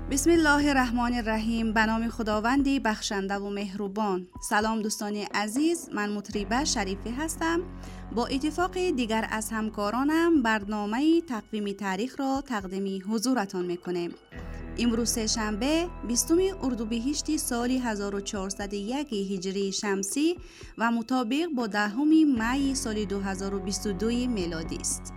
بسم الله الرحمن الرحیم. به نام خداوندی بخشنده و مهربان. سلام دوستان عزیز، من مطریبه شریفی هستم. با اتفاق دیگر از همکارانم برنامه تقویم تاریخ را تقدیم حضورتان میکنیم. امروز سه‌شنبه 20 اردیبهشت سال 1401 هجری شمسی و مطابق با 10 می سال 2022 میلادی است.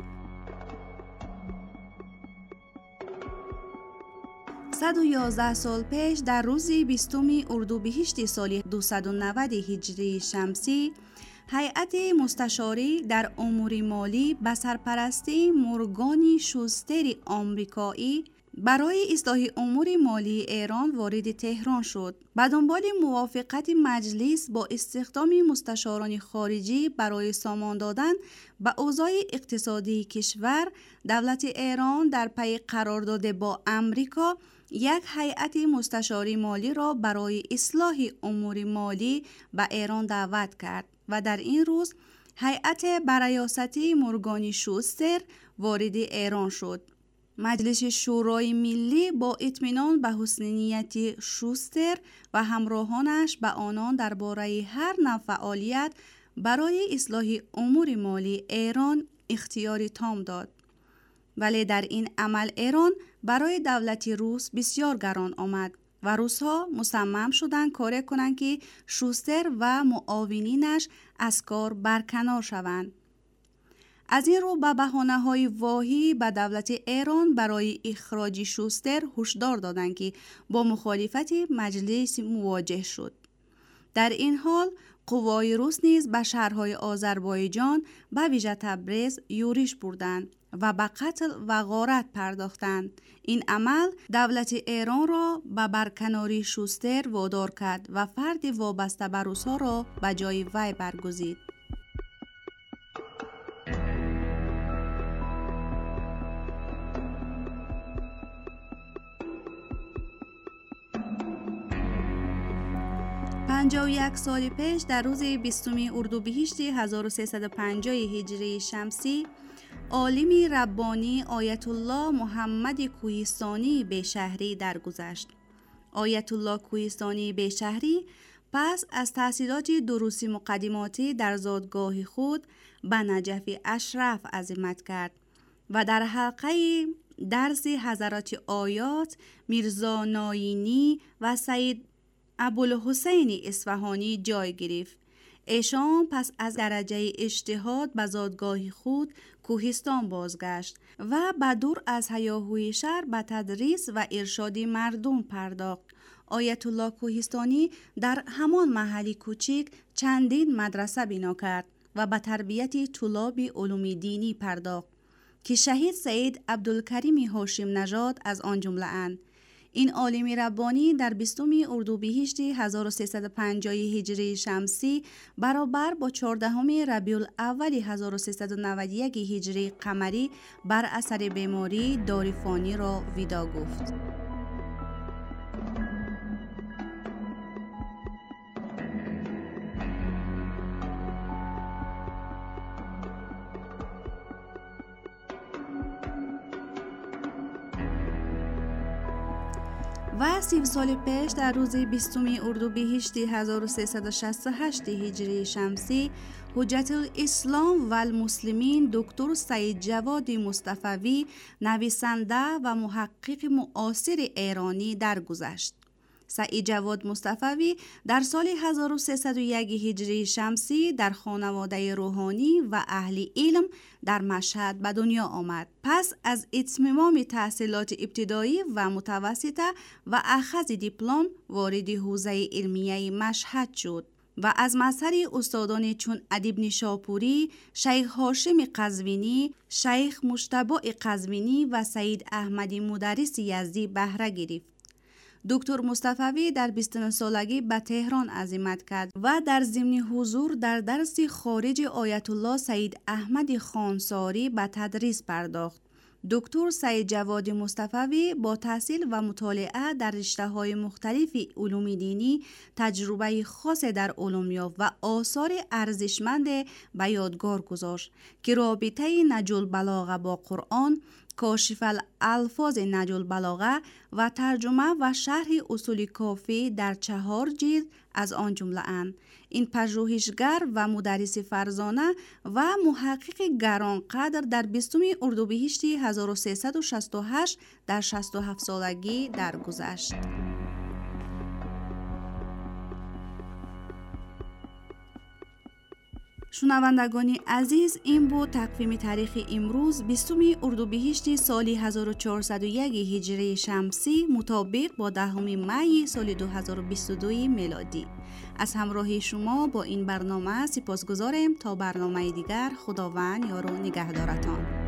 111 سال پیش در روز 20 اردیبهشت سال 290 هجری شمسی، هیئت مستشاری در امور مالی به سرپرستی مورگان شوستر آمریکایی برای اصلاح امور مالی ایران وارد تهران شد. به دنبال موافقت مجلس با استخدام مستشاران خارجی برای سامان دادن به اوضاع اقتصادی کشور، دولت ایران در پی قرارداد با امریکا یک هیئت مستشاری مالی را برای اصلاح امور مالی به ایران دعوت کرد و در این روز هیئت برایاسته مورگان شوستر وارد ایران شد. مجلس شورای ملی با اطمینان به حسن نیت شوستر و همراهانش به آنان درباره هر نوع فعالیت برای اصلاح امور مالی ایران اختیار تام داد. ولی در این عمل ایران برای دولت روس بسیار گران آمد و روس‌ها مصمم شدند کاری کنند که شوستر و معاونینش از کار برکنار شوند. از این رو به بهانه‌های واهی به دولت ایران برای اخراج شوستر هشدار دادند که با مخالفت مجلس مواجه شد. در این حال قوای روس نیز به شهرهای آذربایجان به ویژه تبریز یورش بردند و به قتل و غارت پرداختند. این عمل دولت ایران را به برکناری شوستر وادار کرد و فرد وابسته به روس‌ها را به جای وی برگزید. و یک سال پیش در روز 20 اردیبهشت 1350 هجری شمسی، عالم ربانی آیت الله محمد کوهستانی بهشهری درگذشت. آیت الله کوهستانی بهشهری پس از تحصیلات دروسی مقدماتی در زادگاه خود به نجف اشرف عزیمت کرد و در حلقه درس حضرات آیات میرزا ناینی و سید ابوالحسین اصفهانی جای گرفت. ایشان پس از درجه اجتهاد به زادگاه خود کوهستان بازگشت و به دور از هیاهوی شهر به تدریس و ارشاد مردم پرداخت. آیت الله کوهستانی در همان محل کوچک چندین مدرسه بنا کرد و به تربیت طلاب علوم دینی پرداخت که شهید سید عبدالکریم هاشم نژاد از آن جمله اند. این عالم ربانی در 20 اردیبهشت 1350 هجری شمسی برابر با 14 ربیع الاول 1391 هجری قمری بر اثر بیماری دار فانی را ودا گفت. و 30 سال پیش در روز 20 اردیبهشت 1368 هجری شمسی، حجت الاسلام و المسلمین دکتر سید جواد مصطفوی، نویسنده و محقق معاصر ایرانی درگذشت. سید جواد مصطفوی در سال 1301 هجری شمسی در خانواده روحانی و اهل علم در مشهد به دنیا آمد. پس از اتمام تحصیلات ابتدایی و متوسطه و اخذ دیپلم وارد حوزه علمیه مشهد شد و از مظهر استادان چون ادیب نیشاپوری، شیخ هاشم قزوینی، شیخ مجتبی قزوینی و سید احمدی مدرس یزدی بهره گرفت. دکتر مصطفوی در 29 سالگی به تهران عزیمت کرد و در ضمن حضور در درس خارج آیت الله سید احمد خانساری به تدریس پرداخت. دکتر سید جواد مصطفوی با تحصیل و مطالعه در رشته‌های مختلف علوم دینی تجربه خاص در علوم یافت و آثار ارزشمند به یادگار گذاشت که رابطه نهج البلاغه با قرآن، کاشف الالفاظ نهج البلاغه و ترجمه و شرح اصول کافی در 4 جلد از آن جمله اند. این پژوهشگر و مدرس فرزانه و محقق گرانقدر در 20 اردیبهشت 1368 در 67 سالگی درگذشت. شنوندگان عزیز، این بود تقویم تاریخ امروز 20 اردیبهشت سال 1401 هجری شمسی مطابق با 10 می سال 2022 میلادی. از همراهی شما با این برنامه سپاسگزاریم. تا برنامه دیگر، خداوند یار و نگهدارتان.